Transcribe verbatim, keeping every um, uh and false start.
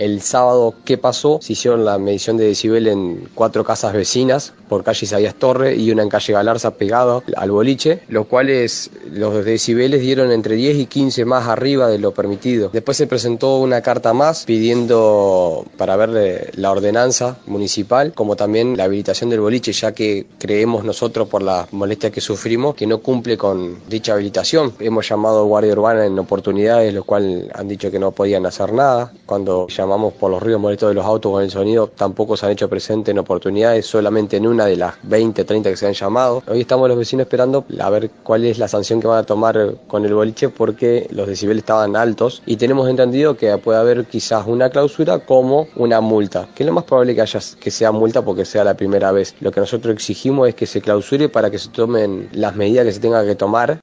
El sábado que pasó se hicieron la medición de decibel en cuatro casas vecinas, por calle Isaías Torre y una en calle Galarza pegado al boliche, los cuales los decibeles dieron entre diez y quince más arriba de lo permitido. Después se presentó una carta más pidiendo para ver la ordenanza municipal, como también la habilitación del boliche, ya que creemos nosotros por la molestia que sufrimos que no cumple con dicha habilitación. Hemos llamado Guardia Urbana en oportunidades, los cuales han dicho que no podían hacer nada. Cuando llamamos por los ruidos molestos de los autos con el sonido, tampoco se han hecho presentes en oportunidades, solamente en una de las veinte, treinta que se han llamado. Hoy estamos los vecinos esperando a ver cuál es la sanción que van a tomar con el boliche, porque los decibeles estaban altos y tenemos entendido que puede haber quizás una clausura como una multa, que es lo más probable que haya que sea multa porque sea la primera vez. Lo que nosotros exigimos es que se clausure para que se tomen las medidas que se tengan que tomar.